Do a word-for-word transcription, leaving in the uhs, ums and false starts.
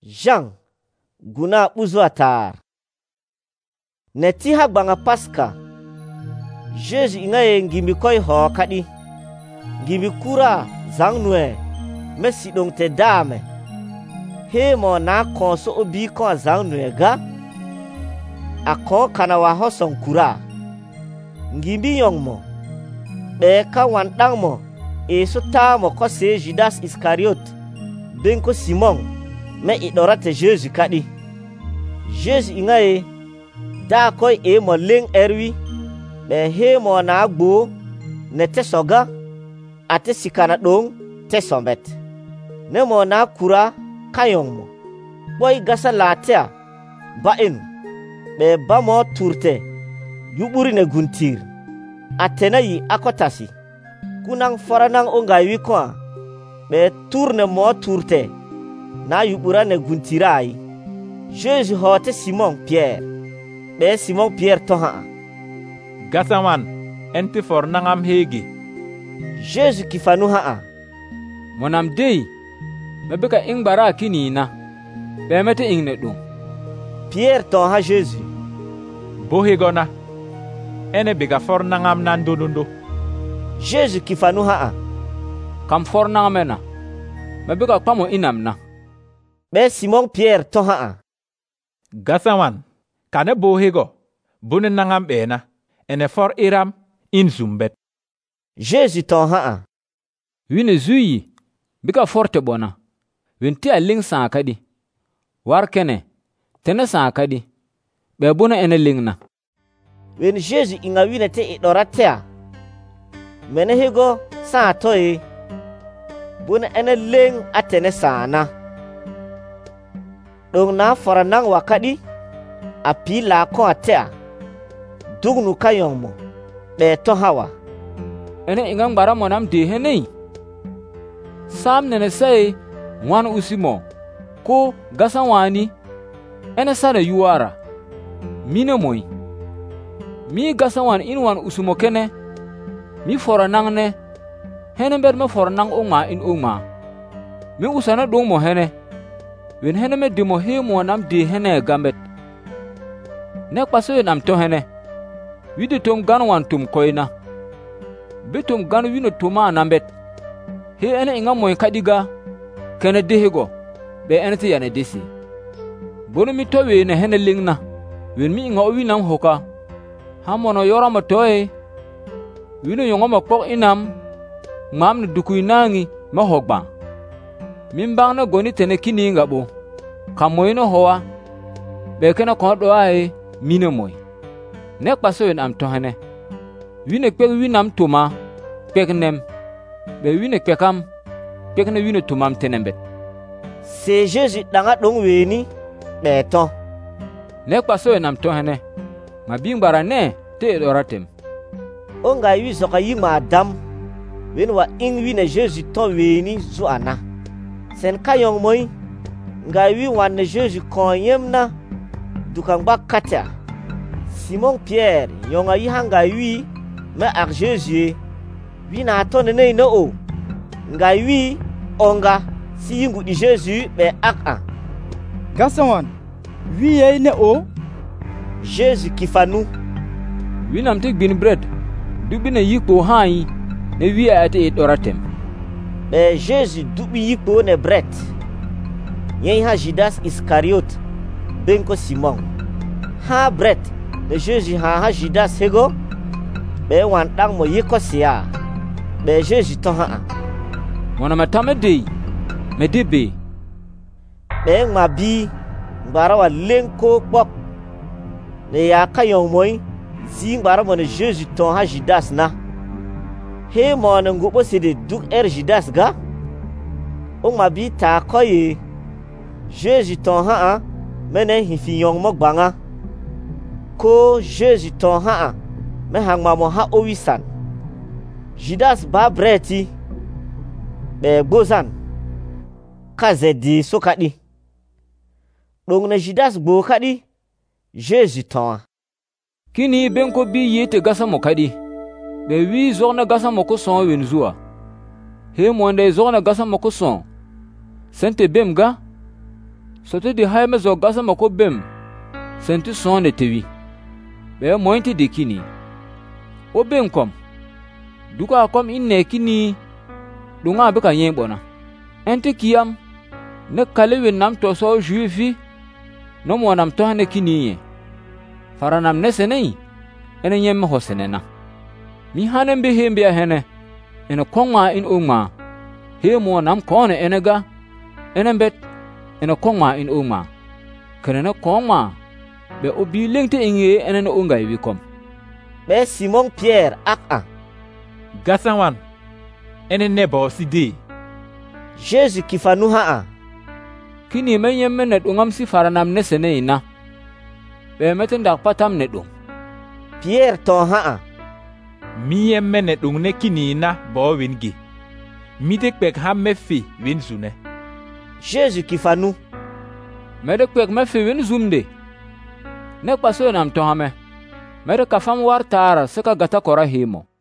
Jean guna buzo atar. Neti ha gbanga Paska. Jésus ingaye ngimbi koy ho kadi. Ngimbi kura zang nue me sidong te dame. He mo na konso obi kon zang nue ga. Akon kana wa hoson kura. Ngimbi yong mo. Be ka wandang mo. E so ta mo ko se Judas Iscariot. Ben ko Simon. Me idorate Jésus kadi. Jésus ingaye da koy e mo leng erwi. Be he mo na agbo ne te soga ate sikana dong te sombet. Ne mo na kura kayong mo. Boy gasa latea ba enu. Be ba mo turte yuburi ne guntir. Atena yi akotasi. Kunang foranang onga wikwa. Be turne mo turte. Na yubura ne guntirai. Jésus hote Simon Pierre. Be Simon Pierre toha. Gasawan enti fornangam hegi. Jésus kifanu haa. Monam dey. Mebeka ingbara kinina. Be mete ingne dum. Pierre toha Jésus. Bohigona. Ene biga fornangam nandunundo. Jésus kifanu haa. Kam fornangamena. Mebeka pamo inamna. Be Simon Pierre toha. Gasawan kane bohigo. Bunen nangam bena. Ene for iram in zumbet. Jésus toha. Wine zuyi. Bika forte bona. Winti a ling saakadi. Warkene. Tene saakadi. Be buna ene lingna. Wen Jésus inga wine te idoratea. Mene higo saa toye. Buna ene ling atene saana. Dong na foranang wakadi. Api la ko atea. Dugnu kayong mo. Be tohawa. Ene ingang bara monam dehenei. Sam nene say wan usimo. Ko gasan wani. Ene sada yuara. Mine moi. Mi gasan wan in wan usimo kene. Mi foranang ne. Hene ber me foranang oma in oma. Mi usana dong mo hene. Wen hene me demo he mo nam dehene gambet. Nek paso nam to hene. Wide tom gan wan tum koina. Betum gan wino tuma anambet. He ene inga moy kadiga. Kene dehego. Be ene ti yane desi. Bono mi towe ne hene lingna. Wen mi inga owi nam hoka. Hamono yora ma toye. Wino yonga ma pok inam. Mam ne dukui nangi ma hogba. Mimbang na goni tene kini nga bo. Kamoy no hoa. Be kena kondo ae mine moy. Nek paso wen am tohene. Wine kpek winam tuma. Kpek nem. Be wine kpekam. Kpek ne wine tumam tenembet. Se Jésus danga dong weni. Be to. Nek paso wen am tohene. Ma bingbara ne te edoratem. Onga yu zoka yi ma Adam. Wen wa ing wine Jésus to weni zu ana. Sen kayong moy. Nga wi wan Jésus konyem na. Dukang bak katia. Simon Pierre yonga yi hanga wi me ak Jésus wi na to ne no o nga wi onga si yingu di Jésus be ak a Gasawan wi ye ne o Jésus kifanu wi nam te bin bread dubi ne yiko hai ne wi ate edoratem be Jésus dubi yiko ne bread yen ha Judas Iscariot ben ko Simon ha bread de Jésus ha ha Judas hego. Be wan dang mo yiko siya. Be Jésus to ha. Mona matame dey. Me debe. Be ma bi. Mbara wa lenko pop. Ne ya kayong moy. Si mbara mo ne Jésus to ha Judas na. He mo ne ngubo se de duk er Judas ga. O ma bi ta koye. Jésus to ha. Mene hifi yong mo gbanga. Ko Jésus ton ha me hangma mo ha owisan. Judas ba breti. Be gbozan. Kaze di sokadi. Dong na Judas gbo kadi. Jésus ton. Kini benko bi yete gasa mo kadi. Be wi zorna gasa mo ko son wen zuwa. He monde zorna gasa mo ko son. Sente bemga. soto di hay me zo gasa ma ko bem senti son ne tewi be mointi de kini o ben kom duka kom inne kini dunga be ka yen bona ente kiyam ne kalewe nam to so juifi no mo nam to ne kini faranam ne senei ene nyem ho senena mi hanen be hembe hene ene konma in uma he mo nam kone ene ga ene bet ene konma in uma kene konma be obi lengte inge ene no unga wi kom be Simon Pierre aka gasawan ene ne bo sidi Jésus kifanu haa kini menyem menet ungam si faranam ne senei na be meten dak patam ne dum Pierre to haa miyem mene dung ne kini na bo wingi mide pek ha mefi win zune Jésus kifanu mede pek mefi win zumde ne paso nam to hame mede kafam war tara seka gata kora himo